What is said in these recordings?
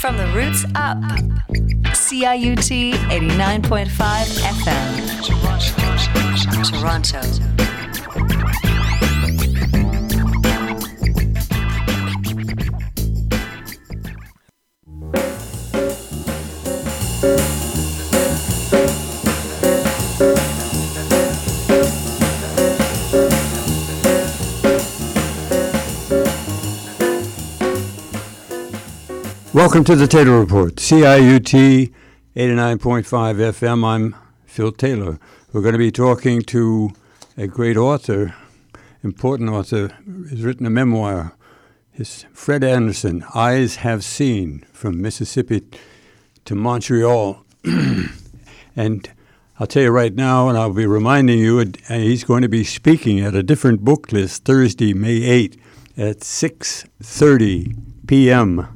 From the roots up. CIUT 89.5 FM. Toronto. Welcome to the Taylor Report, CIUT 89.5 FM. I'm Phil Taylor. We're going to be talking to a great author, important author. He's written a memoir. It's Fred Anderson, Eyes Have Seen, From Mississippi to Montreal. And I'll tell you right now, and I'll be reminding you, he's going to be speaking at a different book list Thursday, May 8th at 6:30 p.m.,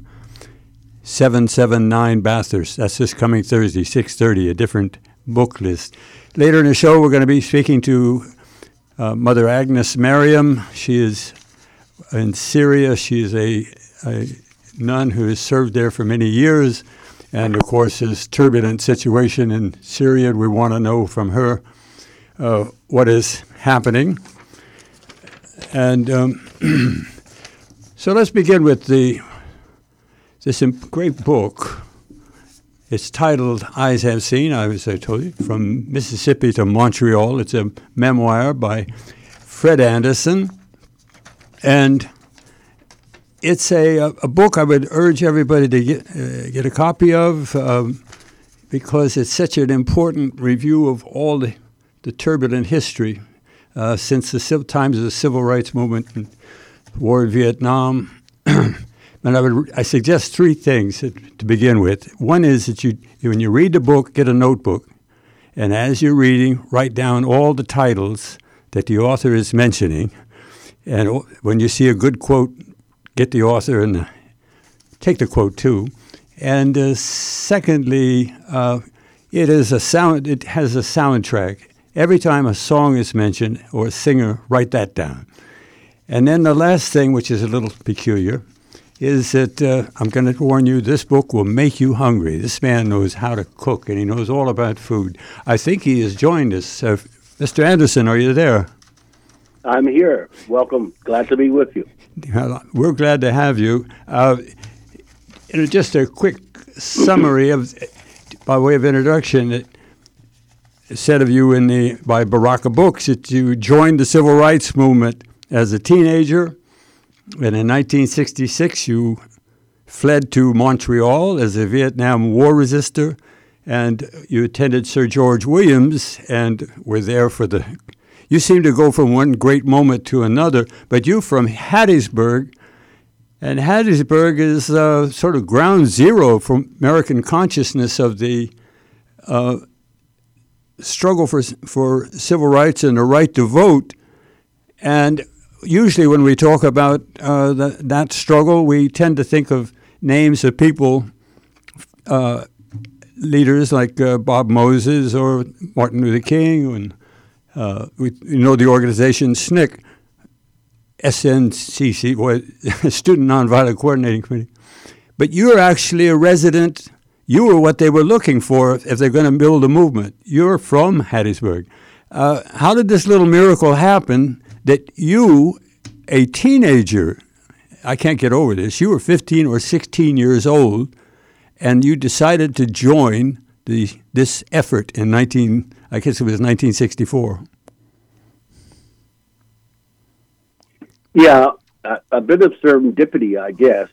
779 Bathurst. That's this coming Thursday, 6:30, a different book list. Later in the show, we're going to be speaking to Mother Agnes Mariam. She is in Syria. She is a nun who has served there for many years. And, of course, this turbulent situation in Syria, we want to know from her what is happening. And so let's begin with this great book. It's titled Eyes Have Seen, as I told you, From Mississippi to Montreal. It's a memoir by Fred Anderson. And it's a book I would urge everybody to get a copy of because it's such an important review of all the turbulent history since the times of the Civil Rights Movement and war in Vietnam. And I suggest three things to begin with. One is that when you read the book, get a notebook. And as you're reading, write down all the titles that the author is mentioning. And when you see a good quote, get the author and take the quote too. And secondly, it has a soundtrack. Every time a song is mentioned or a singer, write that down. And then the last thing, which is a little peculiar, is that I'm going to warn you, this book will make you hungry. This man knows how to cook, and he knows all about food. I think he has joined us. Mr. Anderson, are you there? I'm here. Welcome. Glad to be with you. We're glad to have you. Just a quick summary by way of introduction. It said of you by Baraka Books that you joined the Civil Rights Movement as a teenager. And in 1966, you fled to Montreal as a Vietnam War resister, and you attended Sir George Williams and were there you seem to go from one great moment to another, but you from Hattiesburg, and Hattiesburg is sort of ground zero for American consciousness of the struggle for civil rights and the right to vote. And usually when we talk about that struggle, we tend to think of names of people, leaders like Bob Moses or Martin Luther King, and the organization SNCC, SNCC, Student Nonviolent Coordinating Committee. But you're actually a resident. You were what they were looking for if they're going to build a movement. You're from Hattiesburg. How did this little miracle happen that you, a teenager, I can't get over this, you were 15 or 16 years old, and you decided to join this effort in 1964? Yeah, a bit of serendipity, I guess.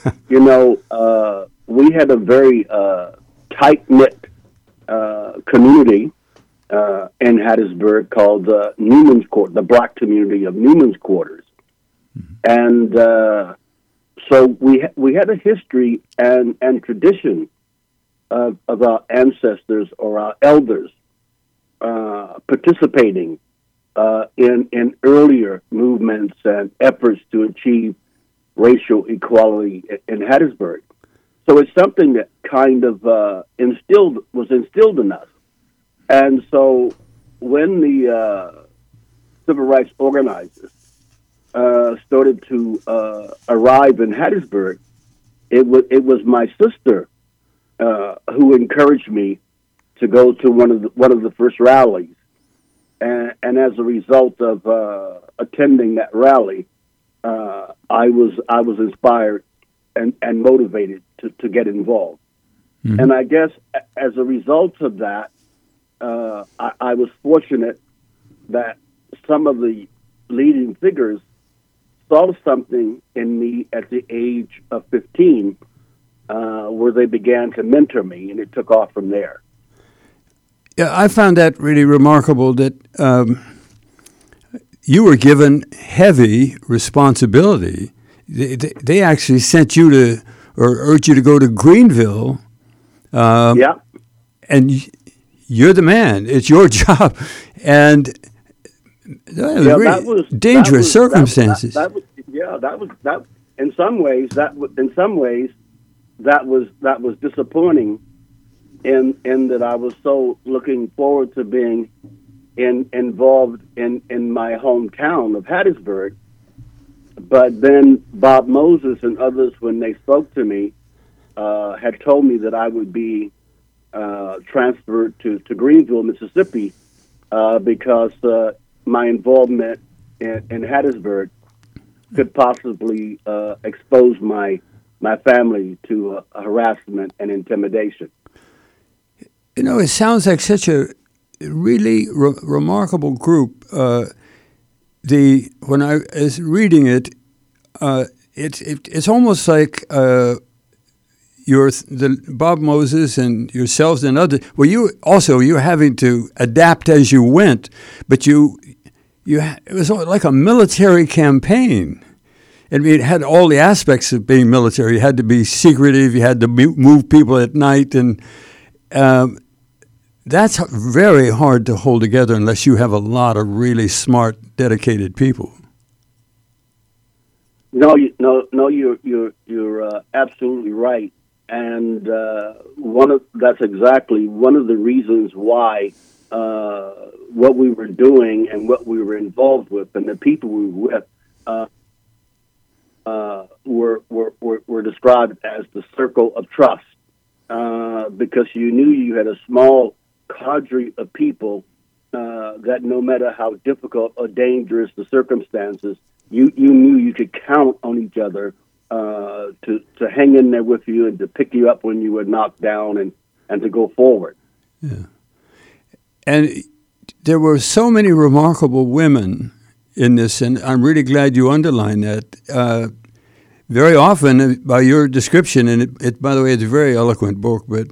We had a very tight-knit community in Hattiesburg called Newman's Court, the black community of Newman's Quarters. Mm-hmm. And so we had a history and tradition of our ancestors or our elders participating in earlier movements and efforts to achieve racial equality in Hattiesburg. So it's something that kind of was instilled in us. And so when the civil rights organizers started to arrive in Hattiesburg, it was my sister who encouraged me to go to one of the first rallies, and as a result of attending that rally, I was inspired and motivated to get involved. Mm-hmm. And I guess as a result of that, I was fortunate that some of the leading figures saw something in me at the age of 15, where they began to mentor me, and it took off from there. Yeah, I found that really remarkable that you were given heavy responsibility. They actually sent you to, or urged you to go to Greenville. Yeah. And you're the man. It's your job. And that was dangerous circumstances. That was in some ways that was disappointing in that I was so looking forward to being involved in my hometown of Hattiesburg. But then Bob Moses and others, when they spoke to me, had told me that I would be transferred to Greenville, Mississippi, because my involvement in Hattiesburg could possibly expose my family to harassment and intimidation. You know, it sounds like such a really remarkable group. When I was reading it, it's almost like the Bob Moses and yourselves and others. Well, you're having to adapt as you went, but it was like a military campaign. I mean, it had all the aspects of being military. You had to be secretive. You had to move people at night, and that's very hard to hold together unless you have a lot of really smart, dedicated people. No, you're absolutely right, and that's exactly one of the reasons why what we were doing and what we were involved with and the people we were with were described as the circle of trust, because you knew you had a small cadre of people that no matter how difficult or dangerous the circumstances, you knew you could count on each other to hang in there with you and to pick you up when you were knocked down and to go forward. Yeah. And there were so many remarkable women in this, and I'm really glad you underlined that. Very often, by your description, and it by the way, it's a very eloquent book, but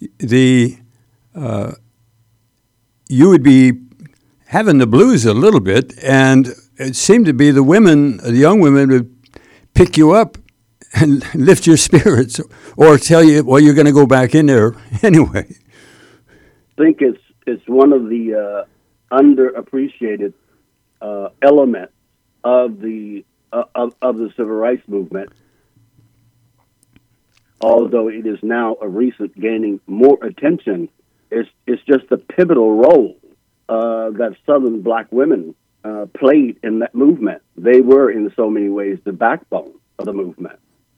you would be having the blues a little bit, and it seemed to be the young women would pick you up and lift your spirits, or tell you, well, you're going to go back in there anyway. I think it's one of the underappreciated elements of the civil rights movement, although it is now a recent gaining more attention. It's just the pivotal role that Southern black women played in that movement. They were, in so many ways, the backbone of the movement.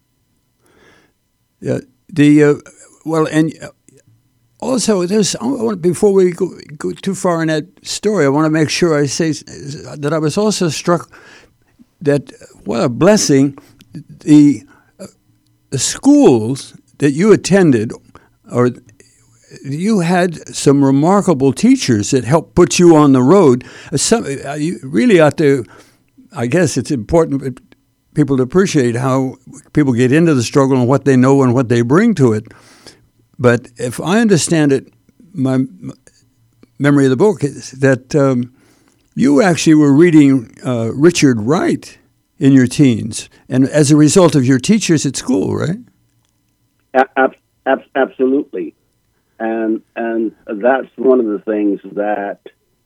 Yeah. And also, before we go too far in that story, I want to make sure I say that I was also struck that what a blessing the schools that you attended, or you had some remarkable teachers that helped put you on the road. You really ought to, I guess it's important for people to appreciate how people get into the struggle and what they know and what they bring to it. But if I understand it, my memory of the book is that you actually were reading Richard Wright in your teens, and as a result of your teachers at school, right? Absolutely, and that's one of the things that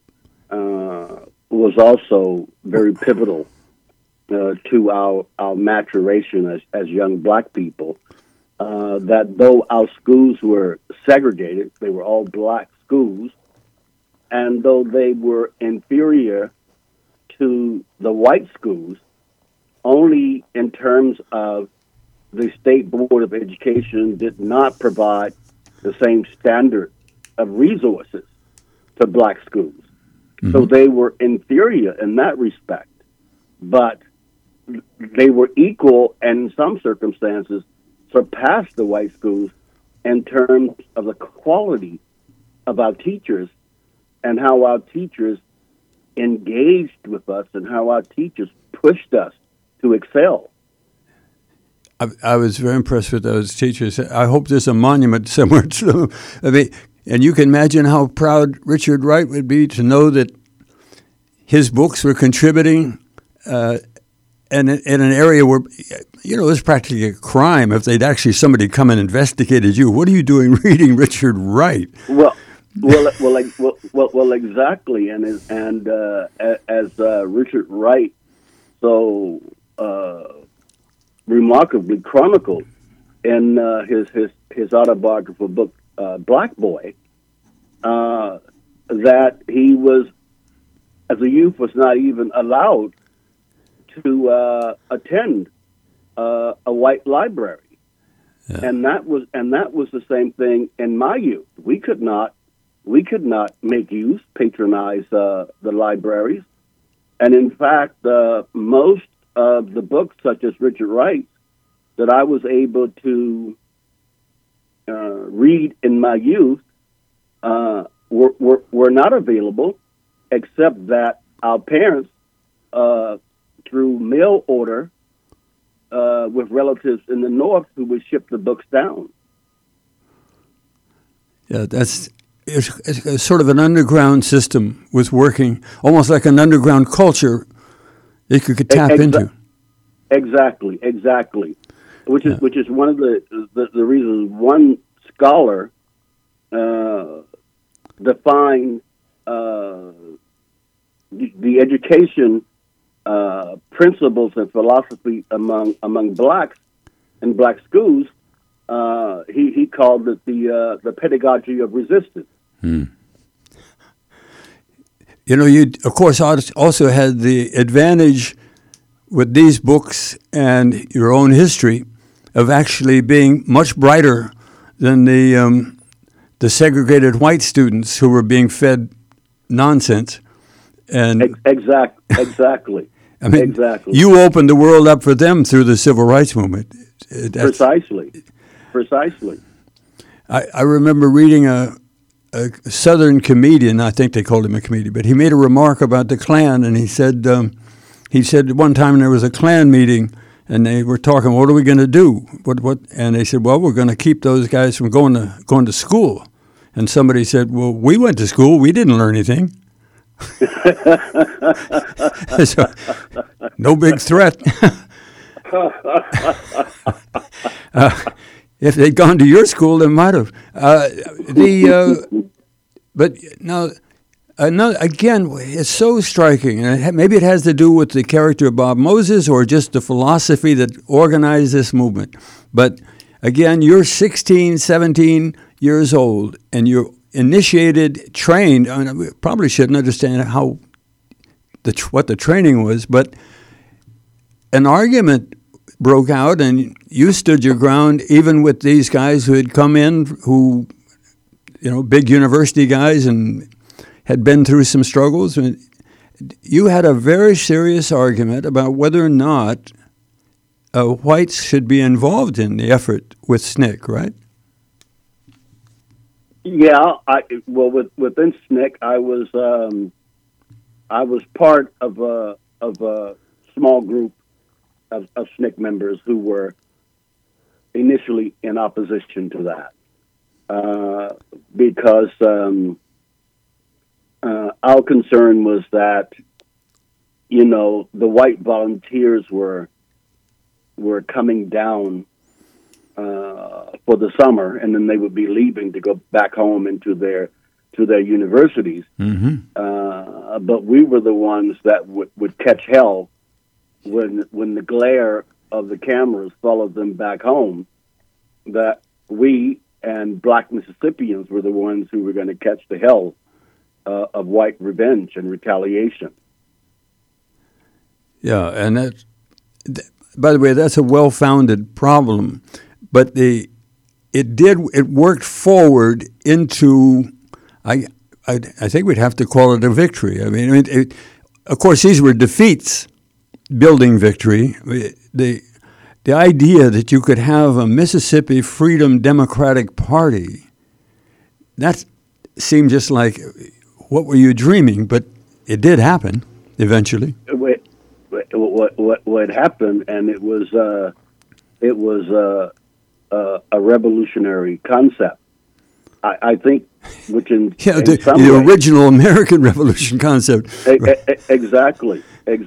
was also very pivotal to our maturation as young black people. That though our schools were segregated, they were all black schools, and though they were inferior to the white schools, only in terms of the State Board of Education did not provide the same standard of resources to black schools. Mm-hmm. So they were inferior in that respect, but they were equal and in some circumstances surpassed the white schools in terms of the quality of our teachers and how our teachers engaged with us and how our teachers pushed us to excel. I was very impressed with those teachers. I hope there's a monument somewhere to them. I mean, and you can imagine how proud Richard Wright would be to know that his books were contributing in an area where, it was practically a crime if they'd actually somebody come and investigated you. What are you doing reading Richard Wright? Well, exactly. And as Richard Wright so remarkably chronicled in his autobiographical book, Black Boy, that he was, as a youth, was not even allowed to attend a white library, and that was the same thing in my youth. We could not make use, patronize the libraries, and in fact, most of the books, such as Richard Wright, that I was able to read in my youth were not available, except that our parents, through mail order, with relatives in the North, who would ship the books down. Yeah, it's sort of an underground system was working, almost like an underground culture that you could tap into. Exactly. Which is one of the reasons one scholar defined the education principles and philosophy among blacks in black schools. He called it the pedagogy of resistance. You of course also had the advantage with these books and your own history of actually being much brighter than the segregated white students who were being fed nonsense. And exactly. I mean, exactly. You opened the world up for them through the civil rights movement. Precisely. I remember reading a Southern comedian, I think they called him a comedian, but he made a remark about the Klan, and he said one time there was a Klan meeting, and they were talking, what are we going to do? What? And they said, well, we're going to keep those guys from going to school. And somebody said, well, we went to school, we didn't learn anything. So, no big threat. If they'd gone to your school, they might have. But now, again, it's so striking. And maybe it has to do with the character of Bob Moses or just the philosophy that organized this movement. But again, you're 16, 17 years old, and you're initiated, trained. I mean, we probably shouldn't understand what the training was, but an argument broke out, and you stood your ground even with these guys who had come in, who, big university guys, and had been through some struggles. And you had a very serious argument about whether or not whites should be involved in the effort with SNCC, right? Yeah, within SNCC, I was part of a small group of SNCC members who were initially in opposition to that, because our concern was that the white volunteers were coming down for the summer, and then they would be leaving to go back home into their universities. Mm-hmm. But we were the ones that would catch hell when the glare of the cameras followed them back home. That we and black Mississippians were the ones who were going to catch the hell of white revenge and retaliation. Yeah, and by the way, that's a well-founded problem, but it worked forward into, I think we'd have to call it a victory. I mean, of course, these were defeats building victory. The idea that you could have a Mississippi Freedom Democratic Party, that seemed just like, what were you dreaming? But it did happen eventually. What happened, and it was a revolutionary concept. I think, which in the original American Revolution concept. Exactly.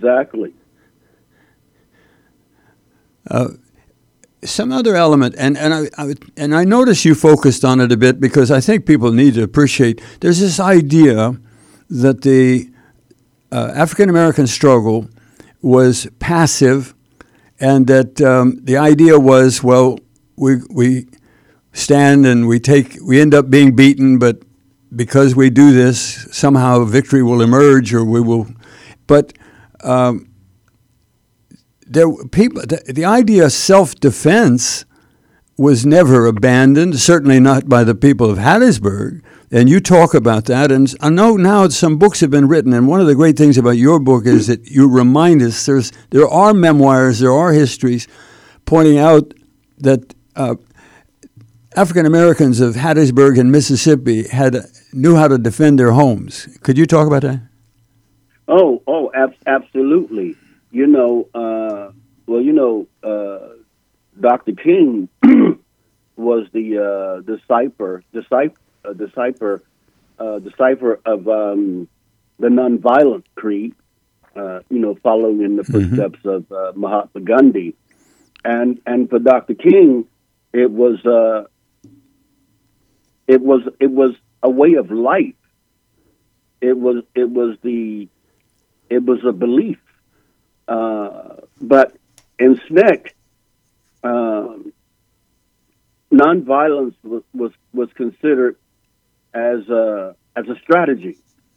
Some other element, and I notice you focused on it a bit because I think people need to appreciate. There's this idea that the African American struggle was passive, and that the idea was, well, we stand and we end up being beaten, but because we do this, somehow victory will emerge, or we will. But the idea of self-defense was never abandoned, certainly not by the people of Hattiesburg. And you talk about that. And I know now some books have been written, and one of the great things about your book is that you remind us there are memoirs, there are histories pointing out that African Americans of Hattiesburg and Mississippi knew how to defend their homes. Could you talk about that? Absolutely. Dr. King was the decipher of the nonviolent creed, following in the footsteps of Mahatma Gandhi, and for Dr. King, it was a way of life. It was a belief. But in SNCC, nonviolence was considered as a strategy,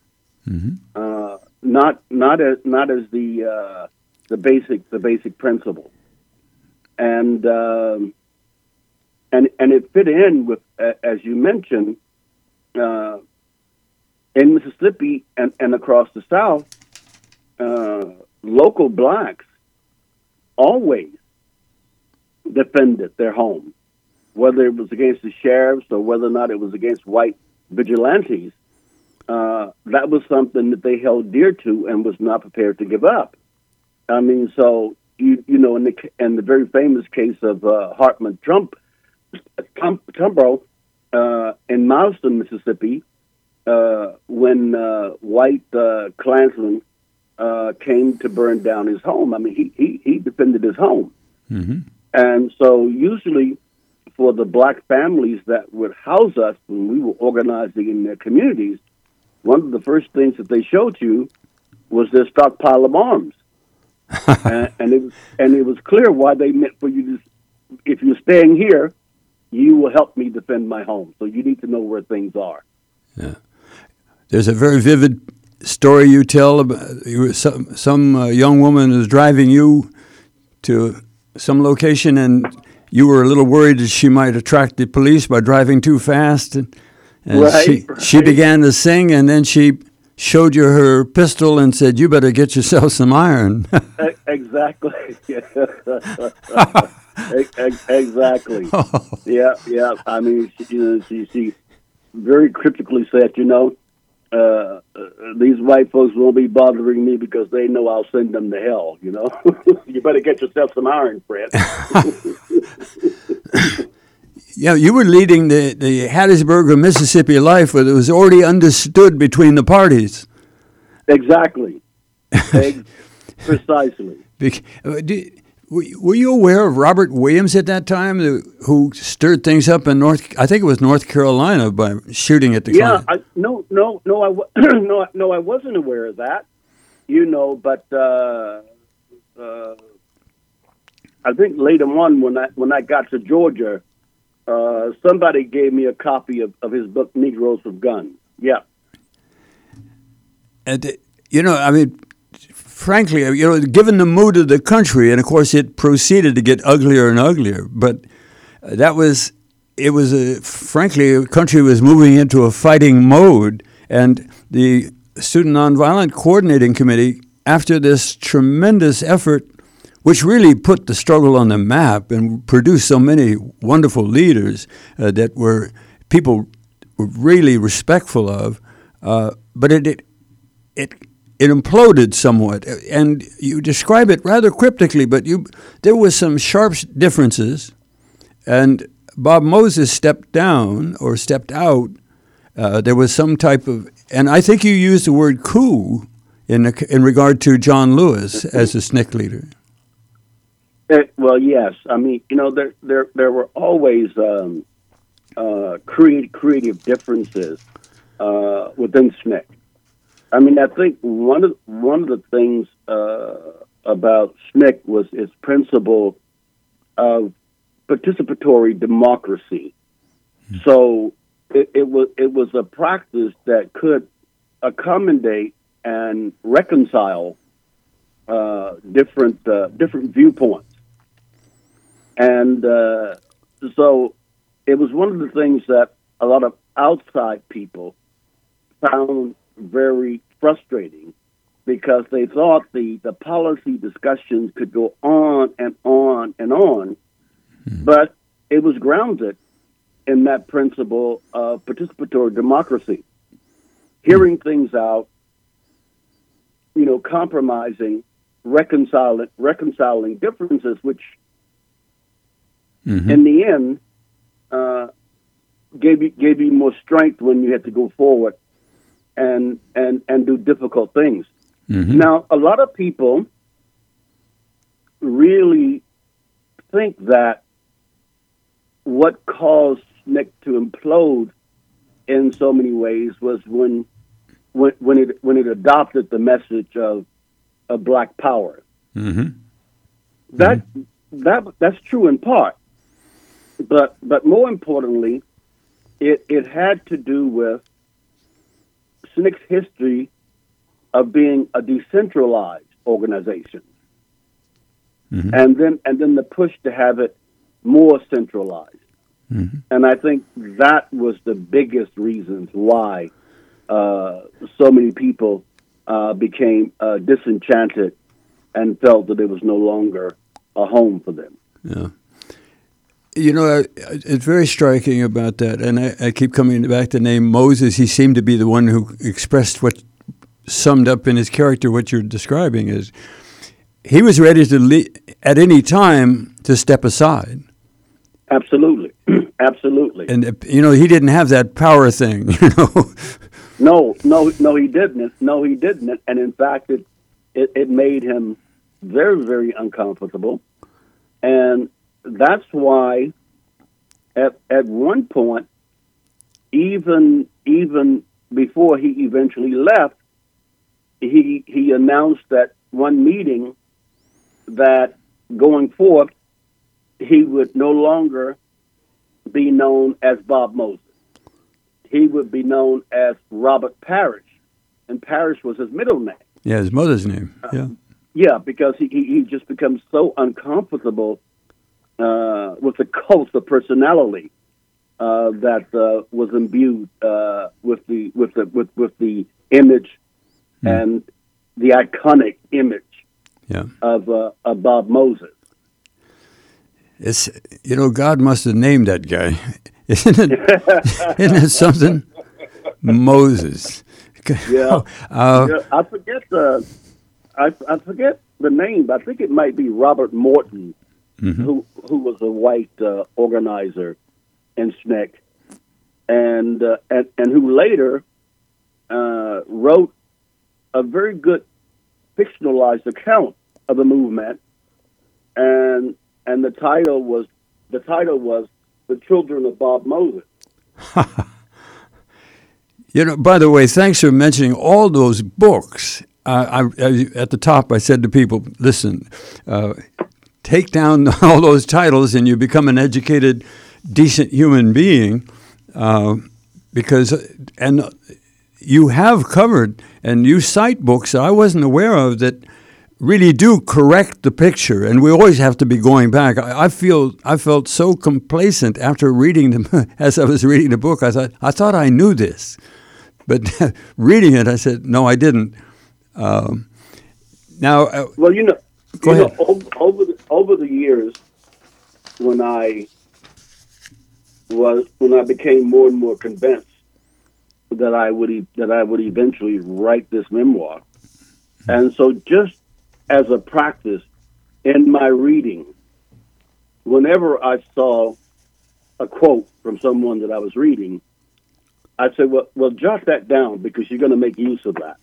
not as the basic principle, and it fit in with, as you mentioned, in Mississippi and across the South. Local blacks always defended their home, whether it was against the sheriffs or whether or not it was against white vigilantes. That was something that they held dear to and was not prepared to give up. I mean, so in the very famous case of Hartman Trumbo in Mauston, Mississippi, when white Klansmen came to burn down his home. I mean, he defended his home. And so usually for the black families that would house us when we were organizing in their communities, one of the first things that they showed you was their stockpile of arms. and it was clear why they meant for you to, if you're staying here, you will help me defend my home. So you need to know where things are. Yeah. There's a very vivid story you tell about some young woman was driving you to some location, and you were a little worried that she might attract the police by driving too fast, and she began to sing, and then she showed you her pistol and said, "You better get yourself some iron." Exactly. Exactly. Yeah. I mean, she very cryptically said, these white folks won't be bothering me because they know I'll send them to hell, You better get yourself some iron, Fred. Yeah, you were leading the Hattiesburg of Mississippi life, where it was already understood between the parties. Exactly. Precisely. Were you aware of Robert Williams at that time, who stirred things up in North Carolina by shooting at the Klan? I wasn't aware of that, but I think later on when I got to Georgia, somebody gave me a copy of his book, Negroes with Guns. Yeah. And, I mean, frankly, given the mood of the country, and of course it proceeded to get uglier and uglier, but frankly, a country was moving into a fighting mode, and the Student Nonviolent Coordinating Committee, after this tremendous effort, which really put the struggle on the map and produced so many wonderful leaders that people were really respectful of, but it imploded somewhat. And you describe it rather cryptically, but there was some sharp differences, and Bob Moses stepped down or stepped out. There was some type of, and I think you used the word coup in regard to John Lewis as the SNCC leader. Well, yes. I mean, there were always creative differences within SNCC. I mean, I think one of the things about SNCC was its principle of participatory democracy. So it was a practice that could accommodate and reconcile different viewpoints, and so it was one of the things that a lot of outside people found very frustrating, because they thought the policy discussions could go on and on and on, but it was grounded in that principle of participatory democracy, hearing things out, compromising, reconciling differences, which in the end gave you more strength when you had to go forward and do difficult things. Now, a lot of people really think that what caused SNCC to implode in so many ways was when it adopted the message of Black Power. That's true in part, but more importantly, it had to do with SNCC's history of being a decentralized organization, and then the push to have it more centralized. And I think that was the biggest reasons why so many people became disenchanted and felt that it was no longer a home for them. Yeah. It's very striking about that, and I keep coming back to the name Moses. He seemed to be the one who expressed what summed up in his character what you're describing is he was ready to at any time to step aside. Absolutely. And he didn't have that power thing. No, he didn't. And in fact, it made him very, very uncomfortable. And that's why at one point, even before he eventually left, he announced at one meeting that going forth, he would no longer be known as Bob Moses. He would be known as Robert Parrish, and Parrish was his middle name. Yeah, his mother's name. Yeah, because he just becomes so uncomfortable with the cult of personality that was imbued with the image and the iconic image of Bob Moses. It's God must have named that guy, isn't it something? Moses. Yeah. I forget the name, but I think it might be Robert Morton, who was a white organizer in SNCC, and who later wrote a very good fictionalized account of the movement, and the title was The Children of Bob Moses. By the way, thanks for mentioning all those books. At the top, I said to people, listen, take down all those titles and you become an educated, decent human being, because you have covered, and you cite books that I wasn't aware of that really do correct the picture, and we always have to be going back. I felt so complacent after reading them as I was reading the book. I thought I knew this, but reading it, I said, no, I didn't. Well, go ahead. Over the years, when I became more and more convinced that I would eventually write this memoir, and so just as a practice in my reading, whenever I saw a quote from someone that I was reading, I'd say, well, jot that down because you're going to make use of that.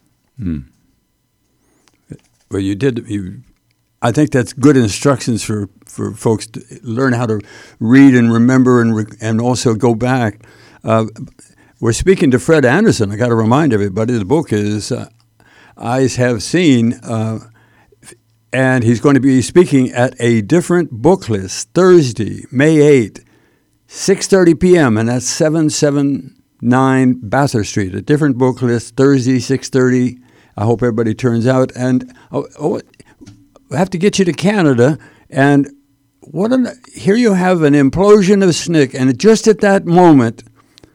Well, you did. I think that's good instructions for folks to learn how to read and remember and also go back. We're speaking to Fred Anderson. I got to remind everybody the book is Eyes Have Seen. And he's going to be speaking at a different book list Thursday, May 8th, 6:30 p.m., and that's 779 Bathurst Street. A different book list, Thursday, 6:30. I hope everybody turns out. And I have to get you to Canada. And here you have an implosion of SNCC, and just at that moment,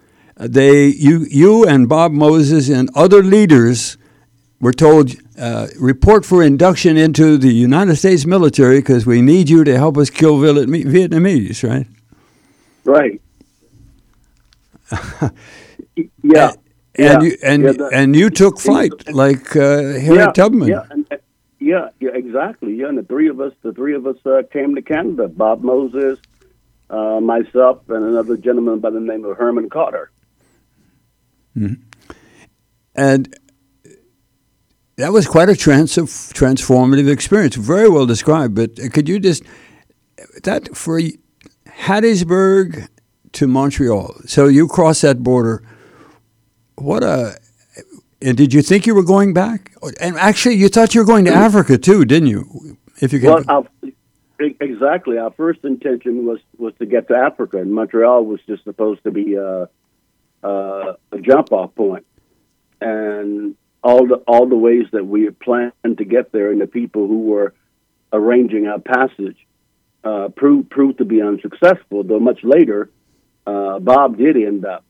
you and Bob Moses and other leaders were told, report for induction into the United States military because we need you to help us kill Vietnamese, right? Right. Yeah. And you took flight like Harriet Tubman. Yeah, exactly. Yeah, and the three of us came to Canada. Bob Moses, myself, and another gentleman by the name of Herman Carter. Mm-hmm. And that was quite a transformative experience. Very well described. But could you just that for Hattiesburg to Montreal? So you crossed that border. And did you think you were going back? And actually, you thought you were going to Africa too, didn't you? If you could. Well, exactly. Our first intention was to get to Africa, and Montreal was just supposed to be a jump-off point. And all the ways that we had planned to get there, and the people who were arranging our passage proved to be unsuccessful. Though much later, Bob did end up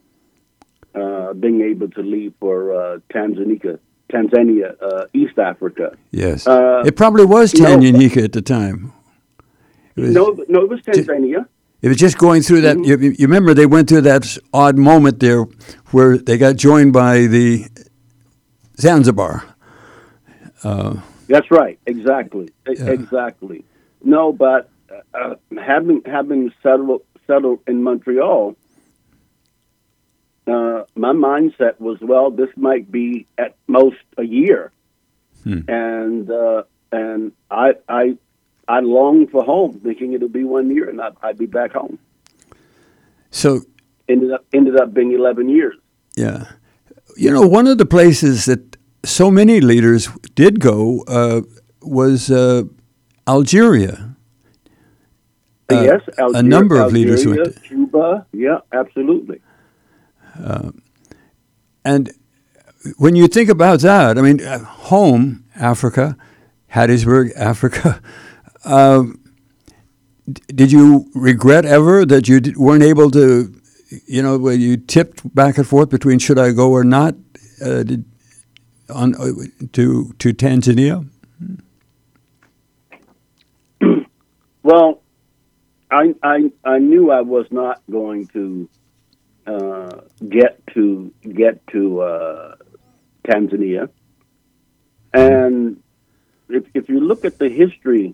being able to leave for Tanzania, East Africa. Yes, it probably was Tanganyika at the time. It was Tanzania. It was just going through that. Mm-hmm. You remember they went through that odd moment there where they got joined by the Zanzibar. That's right. Exactly. Yeah. Exactly. No, but having settled in Montreal, my mindset was, well, this might be at most a year, and I longed for home, thinking it would be 1 year and I'd be back home. So ended up being 11 years. Yeah, one of the places that so many leaders did go was Algeria. Yes, Algeria, a number of leaders went. Cuba, yeah, absolutely. And when you think about that, I mean, home, Africa, Hattiesburg, Africa, did you regret ever that you weren't able to, where you tipped back and forth between should I go or not to Tanzania? Well, I knew I was not going to get to Tanzania, and if you look at the history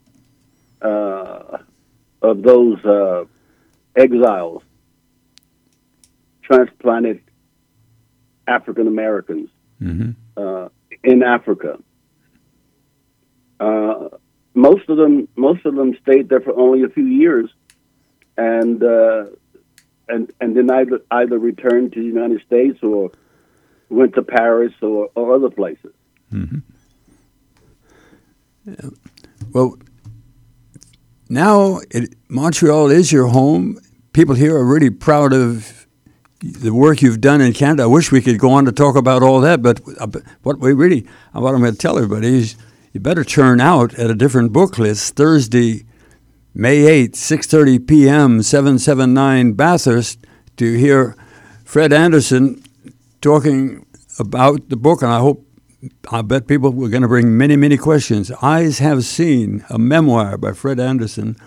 of those exiles, transplanted African Americans in Africa, most of them stayed there for only a few years, and then either returned to the United States or went to Paris or other places. Mm-hmm. Yeah. Well, now Montreal is your home. People here are really proud of the work you've done in Canada. I wish we could go on to talk about all that, but what I'm going to tell everybody is you better turn out at a different book list Thursday, May 8th, 6:30 p.m., 779 Bathurst, to hear Fred Anderson talking about the book, and I bet people were going to bring many, many questions. Eyes Have Seen, a memoir by Fred Anderson.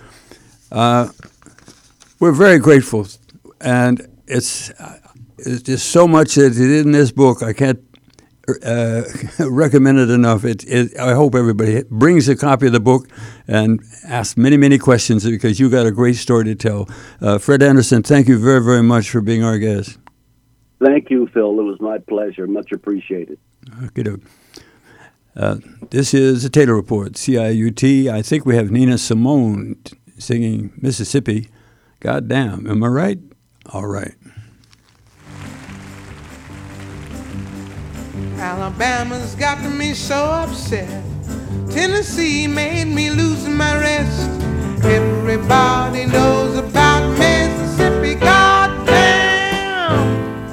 We're very grateful, and it's just so much that is in this book. I can't recommend it enough. I hope everybody brings a copy of the book and asks many, many questions, because you got a great story to tell. Fred Anderson, thank you very, very much for being our guest. Thank you, Phil. It was my pleasure. Much appreciated. Okay. This is the Taylor Report, CIUT. I think we have Nina Simone singing Mississippi. Goddamn. Am I right? All right. Alabama's got me so upset. Tennessee made me lose my rest. Everybody knows about Mississippi. Goddamn.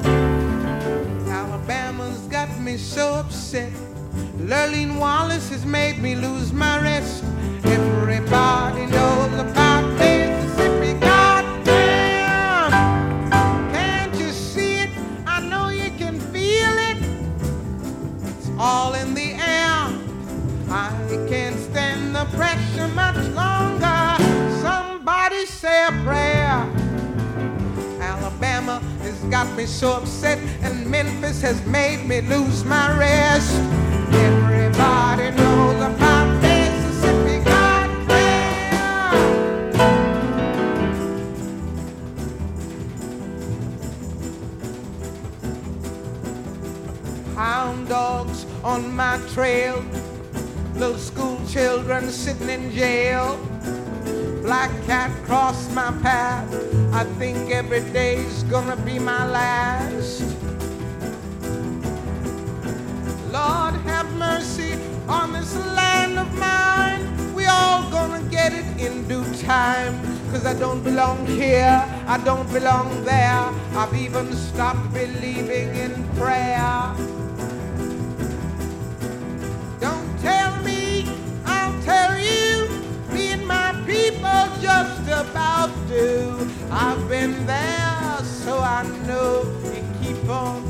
Alabama's got me so upset. Lurleen Wallace has made me lose my rest. Everybody knows about Mississippi. Goddamn. Can't you see it? I know you can feel it. It's all in the air. I can't stand the pressure much longer. Somebody say a prayer. Alabama has got me so upset, and Memphis has made me lose my rest. Everybody knows about Mississippi. Goddamn. Hound dogs on my trail, little school children sitting in jail. Black cat crossed my path. I think every day's gonna be my last. Lord, have mercy on this land of mine. We all gonna get it in due time. 'Cause I don't belong here, I don't belong there. I've even stopped believing in prayer. Don't tell me, I'll tell you. Me and my people just about do. I've been there, so I know you keep on